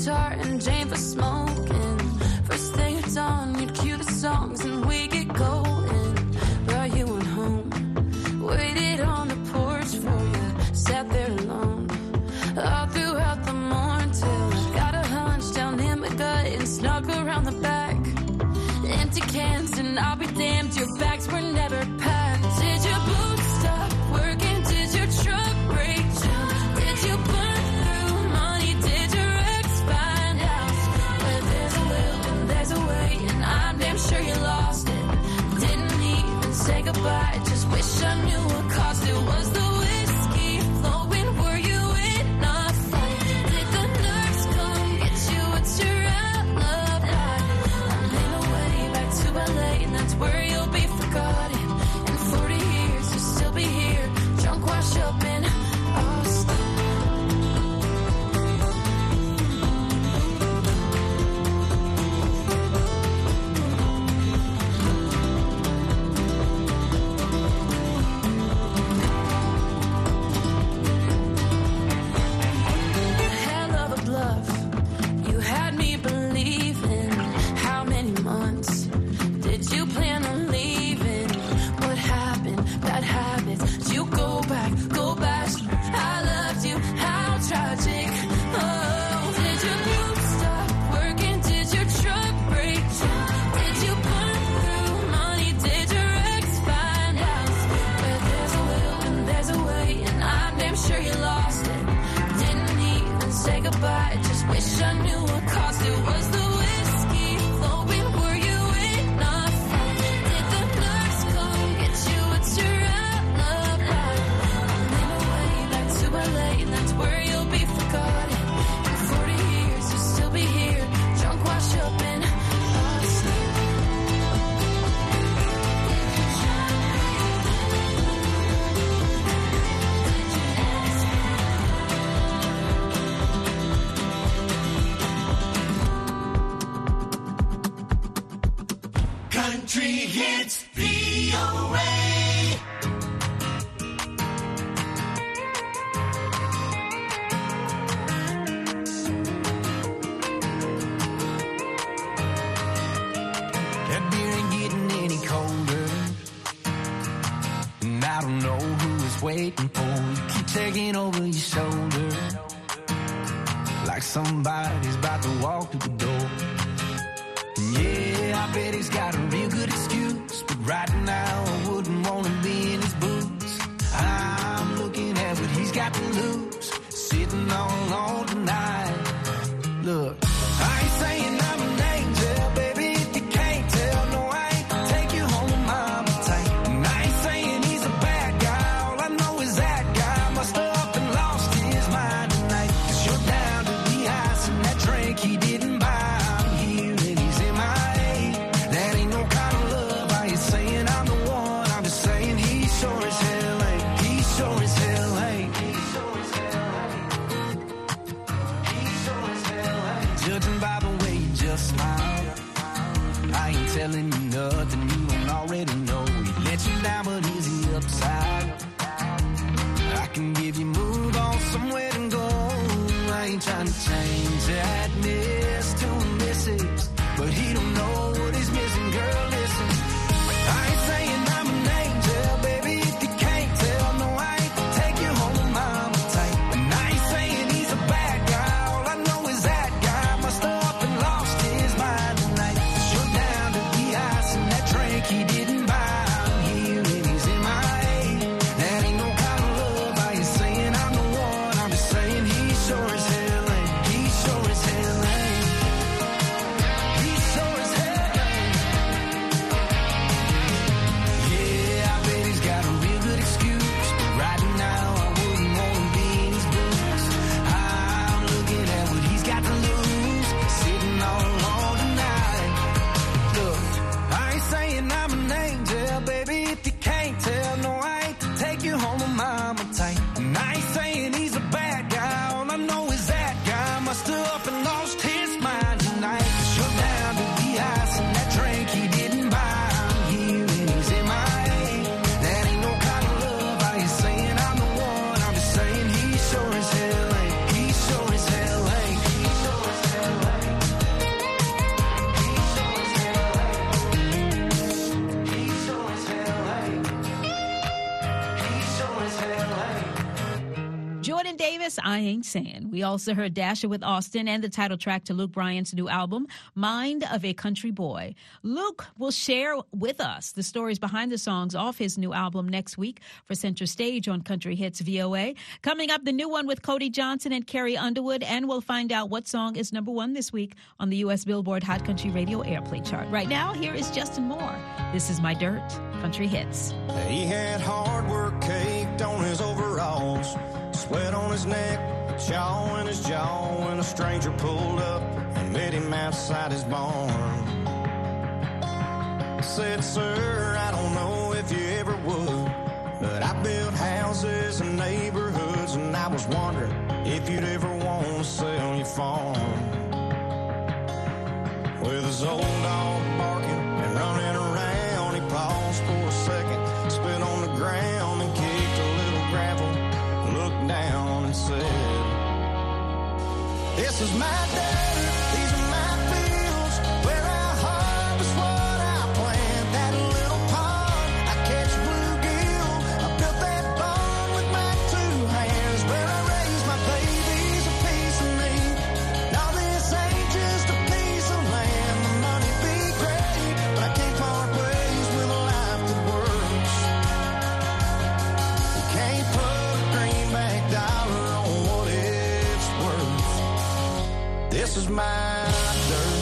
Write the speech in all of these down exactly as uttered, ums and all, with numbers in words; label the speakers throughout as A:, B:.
A: guitar and Jane for smoking. First thing at dawn, you'd cue the songs and we get going. Brought you on home, waited on the porch for you, sat there alone all throughout the morning till I got a hunch down in my gut and snuck around the back. Empty cans and I'll be damned, your bags were never packed. Did your boots stop working? Did your truck break down? Did you burn through money? Did your ex find out? Where there's a will and there's a way, and I'm damn sure you lost it. Didn't even say goodbye, just wish I knew what caused it. Was the whiskey flowing? Were you in a fight? Did the nurse come get you? What's your alibi? I'm in a way back to L A, and that's where you'll be forgotten. In forty years you'll still be here, drunk, washed up in Austin. Hell of a bluff, you had me believing. How many months did you plan on leaving? What happened? Bad habits. Did you go back? Go back. I loved you. How tragic. Oh, did your boots stop working? Did your truck break down? Did you burn through money? Did your ex find out? Where there's a will and there's a way, and I'm damn sure you lost it. Didn't even say goodbye, just wish I knew what caused it. Was the whiskey flowing? Were you in a fight? Did the nurse come get you? What's your alibi? I'm in a way back to L A, and that's where you'll be forgotten. In forty years you'll still be here, drunk, washed up in Austin.
B: Country Hits V O A.
C: That beer ain't getting any colder, and I don't know who is waiting for you. Keep taking over your shoulder, like somebody's about to walk through the door. And yeah, I bet he's got a real good excuse, but right now I wouldn't want to be in his boots. I'm looking at what he's got to lose, sitting all alone tonight. Look, I ain't saying I'm an angel, baby, if you can't tell. No, I ain't take you home to mama tight. And I ain't saying he's a bad guy, all I know is that guy must have up and lost his mind tonight. 'Cause you're down to the ice and that drink he didn't buy. I'm here and he's in my A. That ain't no kind of love. I ain't saying I'm the one, I'm just saying he sure as hell ain't. He sure as hell ain't. Judging by the way you just smile, I ain't telling you nothing you don't already know. He let you down, but is he upside? I can give you move on somewhere to go. I ain't trying to change that miss to a missus, but he don't know what he's missing, girl, listen. I ain't saying I'm an angel, baby, if you can't tell. No, I ain't take you home to mama tight. And I ain't saying he's a bad guy, all I know is that guy must have up and lost his mind tonight. 'Cause you're down to the ice and that drink he didn't buy. I'm here and he's in my A. That ain't no kind of love. I ain't saying I'm the one, I'm just saying he sure as hell ain't. He sure as hell ain't. He sure as
D: Jordan Davis, I Ain't Saying. We also heard Dasher with Austin and the title track to Luke Bryan's new album, Mind of a Country Boy. Luke will share with us the stories behind the songs off his new album next week for Center Stage on Country Hits V O A. Coming up, the new one with Cody Johnson and Carrie Underwood, and we'll find out what song is number one this week on the U S Billboard Hot Country Radio Airplay chart. Right now, here is Justin Moore. This is My Dirt, Country Hits.
E: He had hard work caked on his overalls, sweat on his neck, chaw in his jaw, when a stranger pulled up and met him outside his barn. Said, sir, I don't know if you ever would, but I built houses and neighborhoods, and I was wondering if you'd ever want to sell your farm. With his old dog barking and running around, he paused for a second, spit on the ground and kicked a little gravel, looked down and said, this is my dirt, these are my fields, where I harvest what I plant. That little pond, I catch bluegill, I built that barn with my two hands, where I raise my babies, a piece of me. Now this ain't just a piece of land, the money be great, but I can't part ways with a life that works. You can't put a greenback dollar on what it's worth. This is my dirt.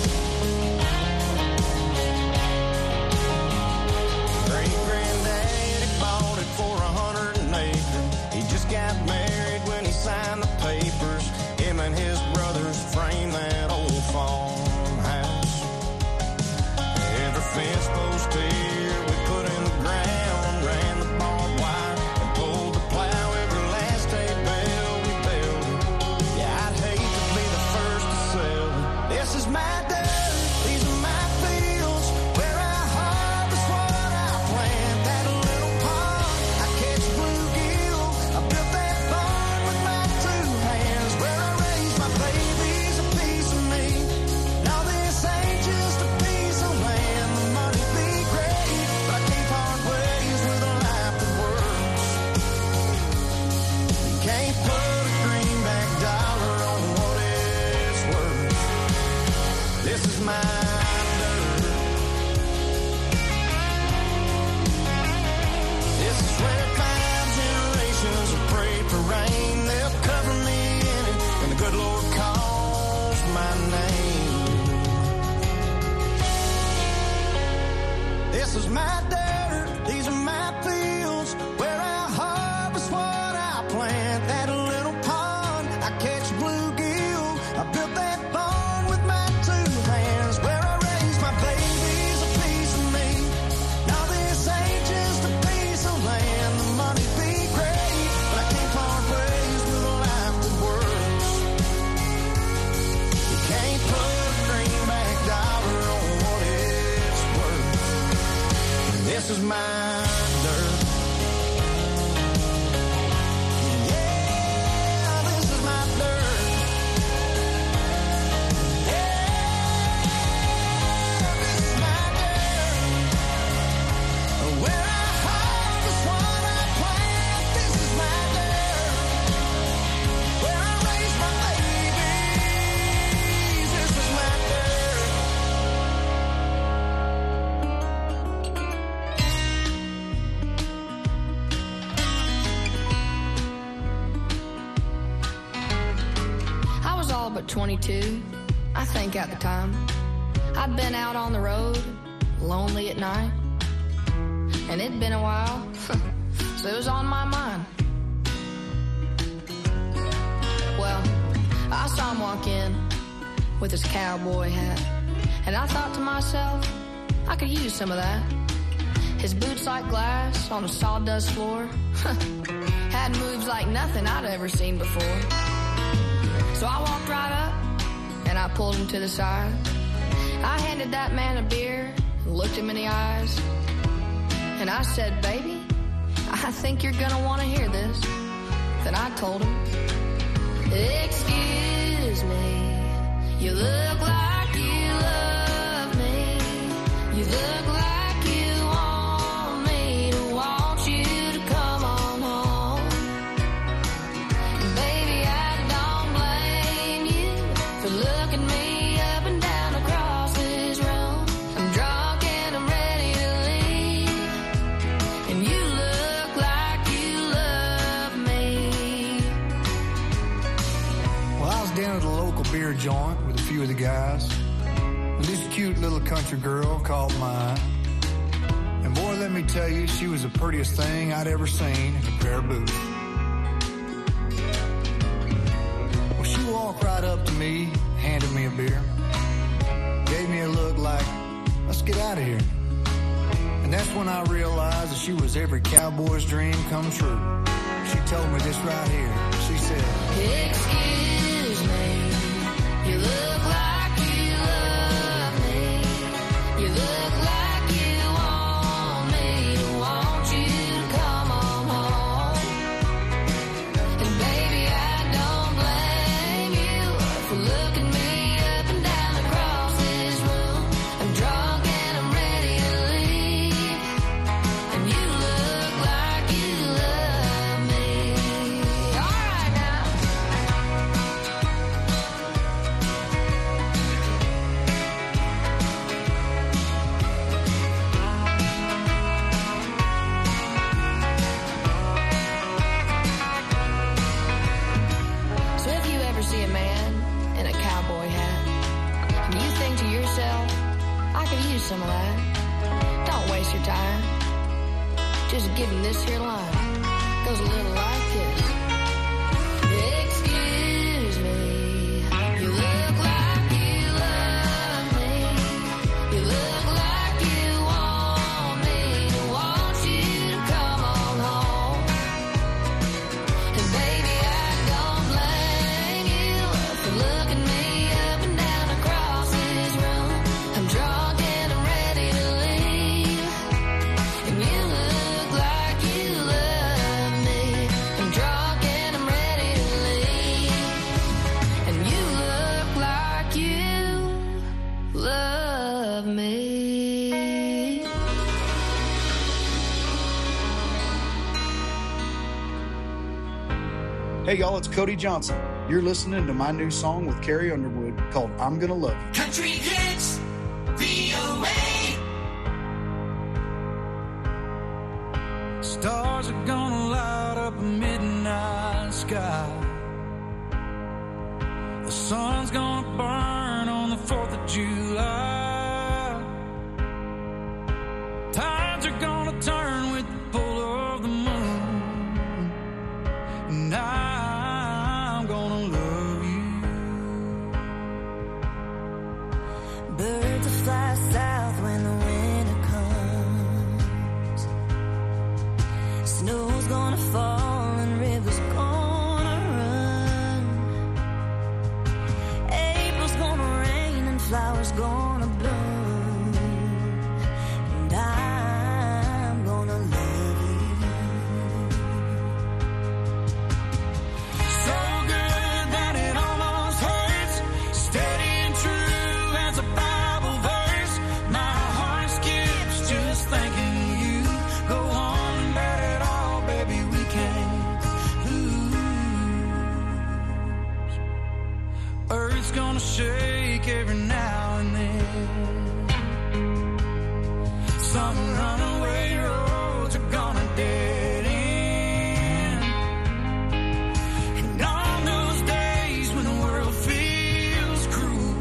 E: Great-granddaddy bought it for a hundred an acre. He just got married when he signed the papers. Him and his brothers framed that old farmhouse. Every fence post here we put in the ground, ran the barbed wire and pulled the plow. Every last hay bale we built. Yeah, I'd hate to be the first to sell it. This is my dirt, these are my fields, where I harvest what I plant. That little pond, I catch bluegill, I built that barn with my two hands, where I raise my babies, a piece of me. Now this ain't just a piece of land, the money be great, but I can't part ways with a life that works. You can't put a greenback dollar on what it's worth. This is my dirt. This is where five generations have prayed for rain. They'll cover me in it, and the good Lord calls my name. This is my dirt, these are my fields, where I harvest what I plant. That little pond, I catch bluegill, I built that barn with my two hands, where I raise my babies, a piece of me. Now this ain't just a piece of land, the money be great, but I can't part ways with a life that works. You can't put a greenback dollar on what it's worth. This is my dirt. Yeah, this is my dirt. Yeah, this is my dirt. Where I harvest what I plant. This is my dirt. Where I raise my babies. This is my dirt.
F: I was all but twenty-two, I think at the time. I'd been out on the road, lonely at night. And it'd been a while, so it was on my mind. Well, I saw him walk in with his cowboy hat, and I thought to myself, I could use some of that. His boots like glass on a sawdust floor had moves like nothing I'd ever seen before. So I walked right up and I pulled him to the side. I handed that man a beer, looked him in the eyes, and I said, baby, I think you're gonna want to hear this. Then I told him, excuse me, you look like you love me. You look like you want me to want you to come on home.
G: with the guys. This cute little country girl called mine. And boy, let me tell you, she was the prettiest thing I'd ever seen in a pair of boots. Well, she walked right up to me, handed me a beer, gave me a look like, let's get out of here. And that's when I realized that she was every cowboy's dream come true. She told me this right here. She said,
F: excuse me, you look like you love me. You look like you want me to want you to come on home. And baby, I don't blame you for looking me up and down across this room. I'm drunk and I'm ready to leave. And you look like you love me. All right now. So if you ever see a man in a cowboy hat and you think to yourself, I could use some of that, don't waste your time. Just give him this here line. Goes a little like this. Excuse me, you look like you love me. You look like you want me to want you to come on home. And baby, I don't blame you for looking me up and down across this room. I'm drunk and I'm ready to leave. And you look like you love me. I'm drunk and I'm ready to leave. And you look like you love me.
H: Hey y'all, it's Cody Johnson. You're listening to my new song with Carrie Underwood called I'm Gonna Love You.
B: Country Hits, V O A.
C: Stars are gonna light up a midnight sky. The sun's gonna burn on the fourth of July. Tides are gonna turn with the pull of the moon. And I'm gonna love you.
I: Birds will fly south when the winter comes. Snow's gonna fall and rivers gonna run. April's gonna rain and flowers gonna bloom. And I'm gonna love you.
C: So good that it almost hurts. Steady and true as a Bible verse. My heart skips just thinking of you. Go on and bet it all, baby, we can't lose. Earth's gonna shake every now and then. Some runaway roads are gonna dead end. And on those days when the world feels cruel,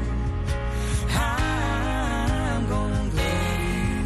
C: I'm gonna love you.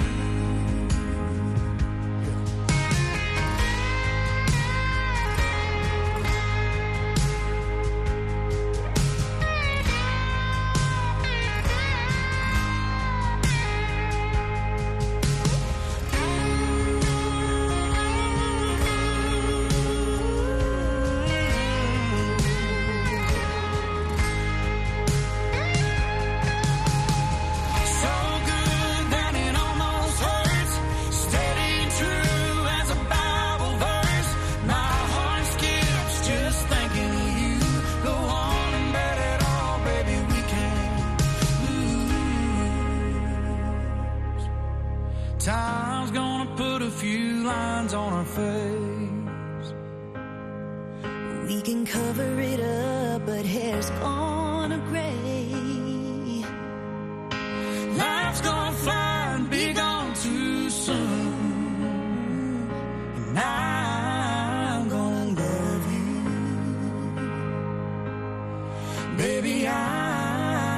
C: So good that it almost hurts. Steady and true as a Bible verse. My heart skips just thinking of you. Go on and bet it all, baby, we can't lose. Time's gonna put a few lines on our face.
I: We can cover it up, but hair's gonna gray.
C: Life's gonna fly and be gone too soon. And I'm gonna love you. Baby, I'm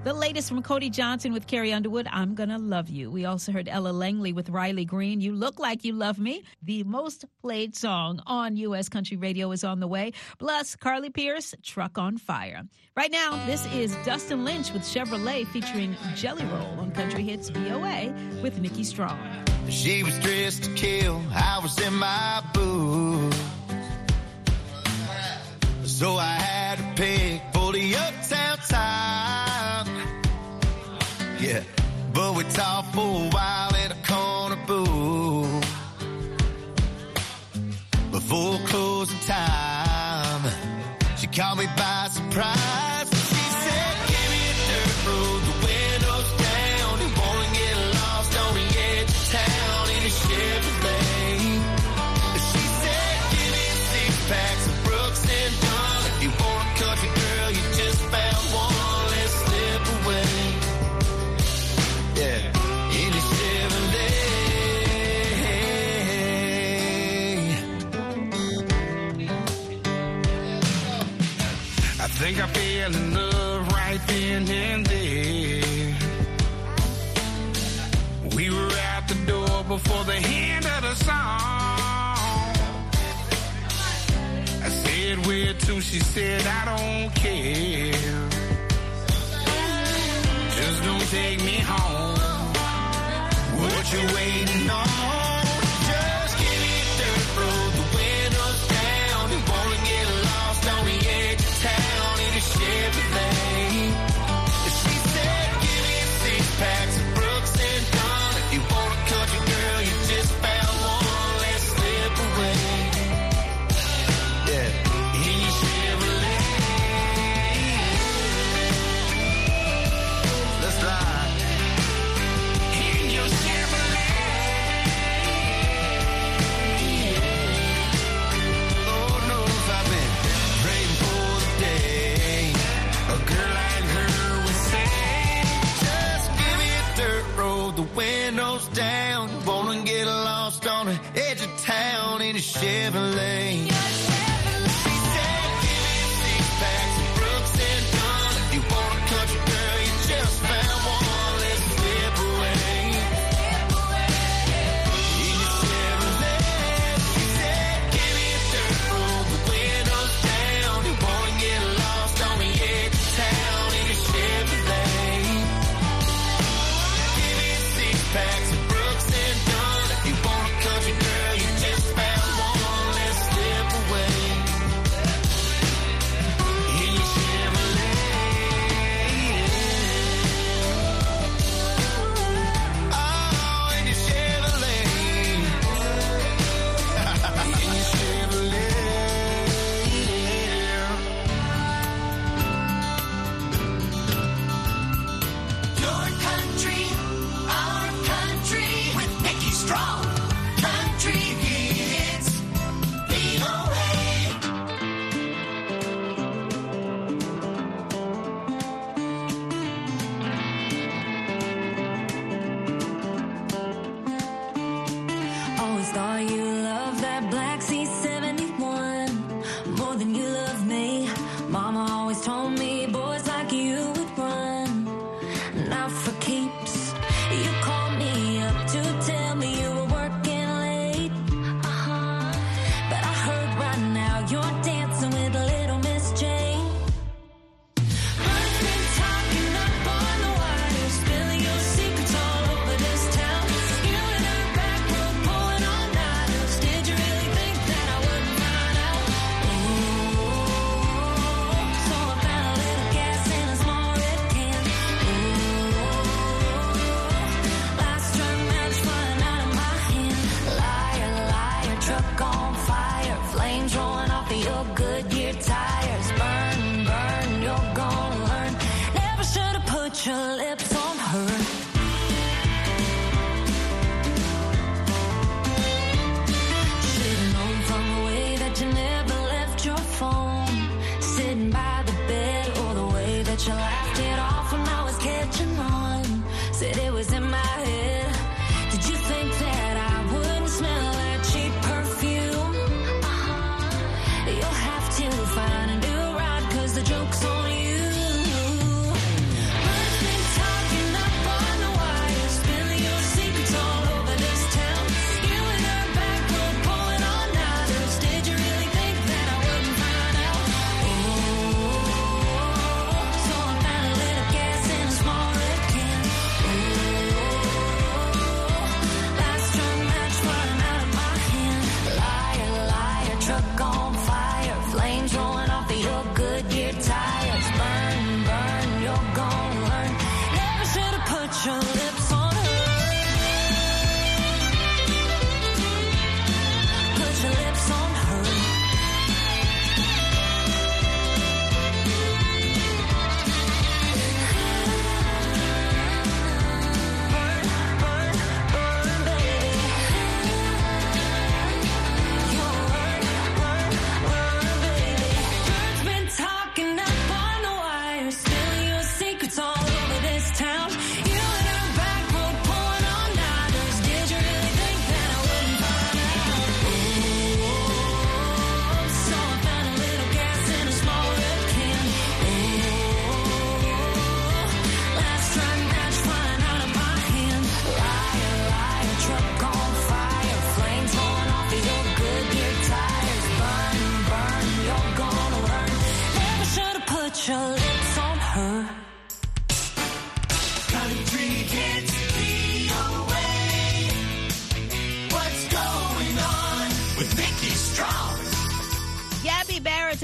D: The latest from Cody Johnson with Carrie Underwood, I'm Gonna Love You. We also heard Ella Langley with Riley Green, You Look Like You Love Me. The most played song on U S Country Radio is on the way. Plus, Carly Pierce, Truck on Fire. Right now, this is Dustin Lynch with Chevrolet featuring Jelly Roll on Country Hits V O A with Nikki Strong.
C: She was dressed to kill, I was in my booth. So I had to pick for the uptown time. Yeah, but we talked for a while in a corner booth. Before closing time, she caught me by surprise. She said, give me a dirt road, the windows down. You wanna get lost on the edge of town in a Chevrolet. She said, give me six packs of Brooks and Dunn. If you want a country girl, you just found one. Let's slip away. Yeah, in a Chevrolet. I think I fell in love right then and there. We were out the door before the end of the song. I said where to, she said I don't care. Just don't take me home. What you waiting on? Just give me a dirt road, the windows down. You wanna get lost on the edge of town in a Chevrolet. She said, give me six packs of Brooks and Dunn. If you want a country girl, you just found one. Let's slip away. Yeah, in your Chevrolet. Let's ride. In your Chevrolet. Lord knows I've been praying for the day a girl like her would say, just give me a dirt road, the windows down. Wanna get lost on the edge of town in a Chevrolet. She said, give me six packs of Brooks and Dunn. If you want a country girl, you just found one. Let's slip away. In your Chevrolet. She said, give me a dirt road, the windows down. You wanna get lost on the edge of town in a Chevrolet. Give me six packs of Brooks and Dunn. If you want a country girl, you just found one. Let's slip away. In your Chevrolet. Oh, in your Chevrolet. In your Chevrolet.
B: Your country, our country, with Nikki Strong. Country hits, V O A.
I: Always thought you loved that Black C seventy-one more than you love me. Mama always told me boys like you would run, not for keeps. You called me up to tell me you were working late. Uh-huh. But I heard right now you're dancing with little Miss Jane. Birds been talking up on the wire, spilling your secrets all over this town. You and her back row pulling all nighters. Did you really think that I wouldn't find out? Ooh, so I found a little gas in a small red can. Ooh, last strung match flying out of my hand. Liar, liar, truck on fire, flames rolling off of your Goodyear tires. Burn, burn, you're gonna learn. Never should have put your lips on her. Should've known from the way that you never left your phone, sitting by the bed, or the way that you laughed it off when I was catching on. Said it was in my head. Did you think that I wouldn't smell that cheap perfume? Uh-huh. You'll have to find a new ride, 'cause the joke's on you. Birds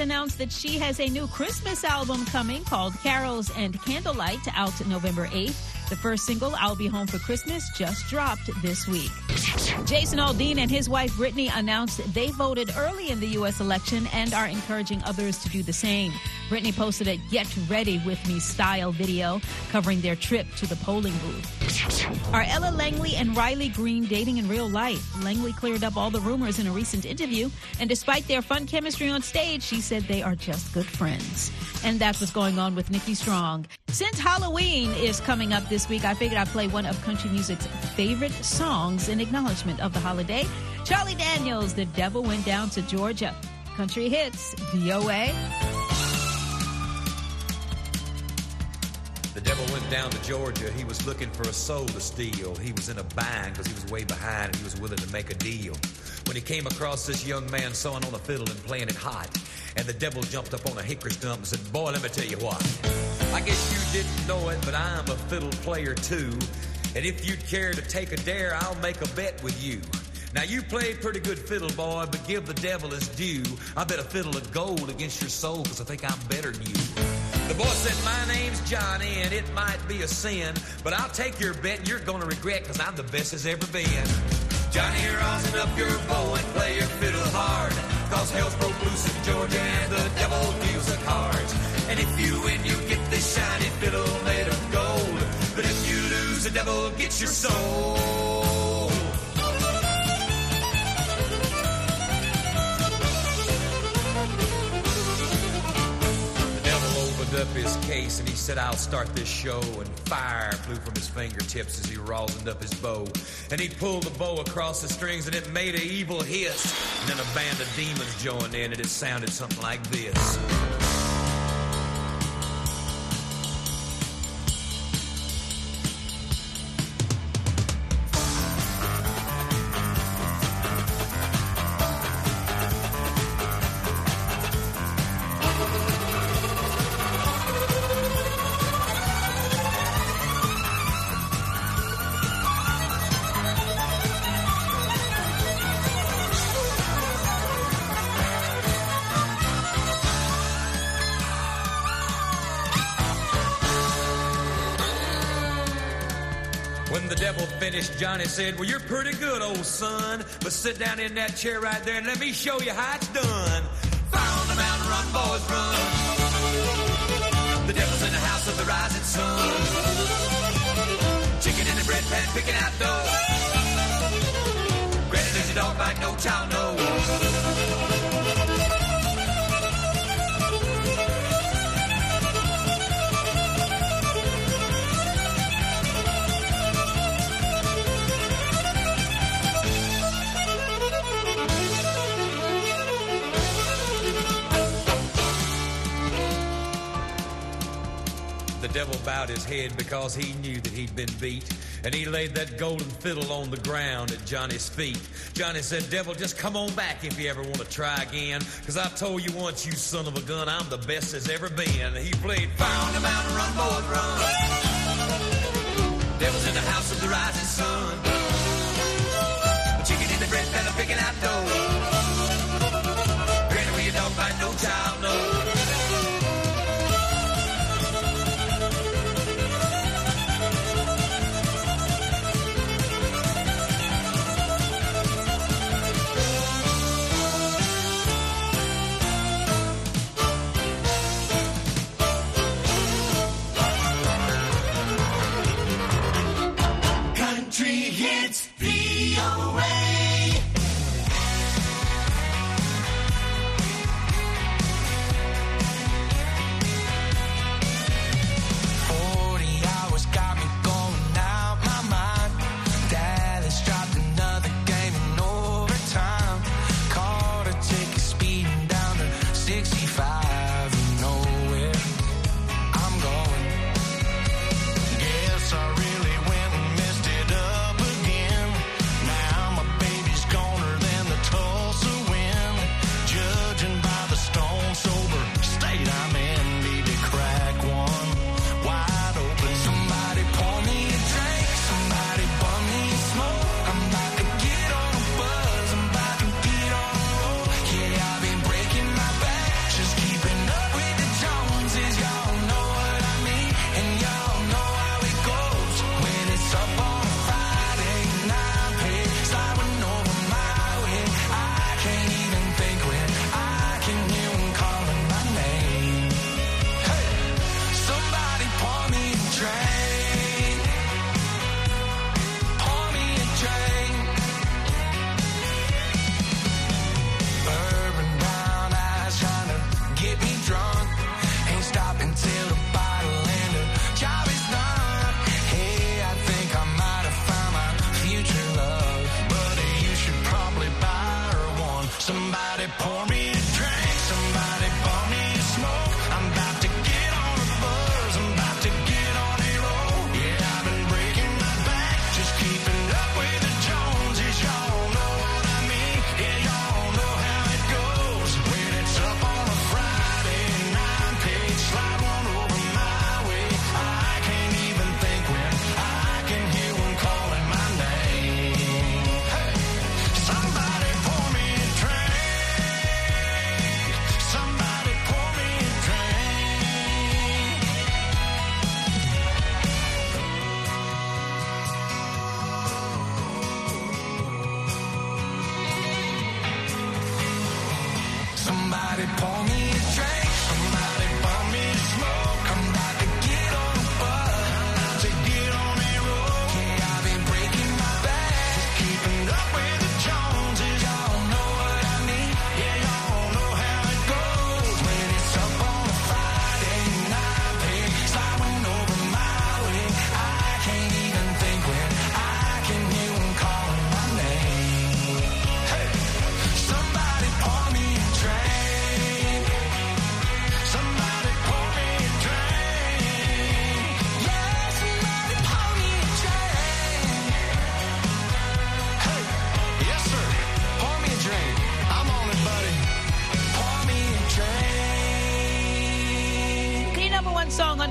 D: announced that she has a new Christmas album coming called Carols and Candlelight, out November eighth. The first single, I'll Be Home for Christmas, just dropped this week. Jason Aldean and his wife Brittany announced they voted early in the U S election and are encouraging others to do the same. Brittany posted a Get Ready With Me style video covering their trip to the polling booth. Are Ella Langley and Riley Green dating in real life? Langley cleared up all the rumors in a recent interview, and despite their fun chemistry on stage, she said they are just good friends. And that's what's going on with Nikki Strong. Since Halloween is coming up this week, I figured I'd play one of country music's favorite songs in acknowledgement of the holiday. Charlie Daniels, The Devil Went Down to Georgia. Country Hits, V O A.
J: The devil went down to Georgia. He was looking for a soul to steal. He was in a bind because he was way behind and he was willing to make a deal. When he came across this young man sewing on a fiddle and playing it hot, and the devil jumped up on a hickory stump and said, boy, let me tell you what. I guess you didn't know it, but I'm a fiddle player too. And if you'd care to take a dare, I'll make a bet with you. Now, you play pretty good fiddle, boy, but give the devil his due. I bet a fiddle of gold against your soul because I think I'm better than you. The boy said, my name's Johnny, and it might be a sin, but I'll take your bet and you're going to regret because I'm the best there's ever been. Johnny, rosin up your bow and play your fiddle hard, cause hell's broke loose in Georgia and the devil deals the cards. And if you win, you get this shiny fiddle made of gold, but if you lose, the devil gets your soul. Up his case and he said, I'll start this show, and fire flew from his fingertips as he rosined up his bow, and he pulled the bow across the strings and it made an evil hiss, and then a band of demons joined in and it sounded something like this. Johnny said, well, you're pretty good, old son, but sit down in that chair right there and let me show you how it's done. Fire on the mountain, run, boys, run. The devil's in the house of the rising sun. Chicken in the bread pan, picking out dough. Granny lives a dog bite, no child knows. The devil bowed his head because he knew that he'd been beat, and he laid that golden fiddle on the ground at Johnny's feet. Johnny said, devil, just come on back if you ever want to try again, because I told you once, you son of a gun, I'm the best there's ever been. He played fire on the mountain, run, boys, run. Devil's in the house of the rising sun. Chicken in the bread pan, picking out dough. Granny where your dog bite, no child knows.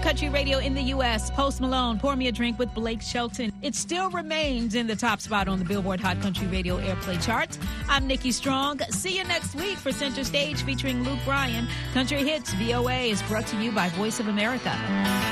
D: country radio in the U S. Post Malone, Pour Me a Drink with Blake Shelton. It still remains in the top spot on the Billboard Hot Country Radio Airplay charts. I'm Nikki Strong. See you next week for Center Stage featuring Luke Bryan. Country Hits V O A is brought to you by Voice of America.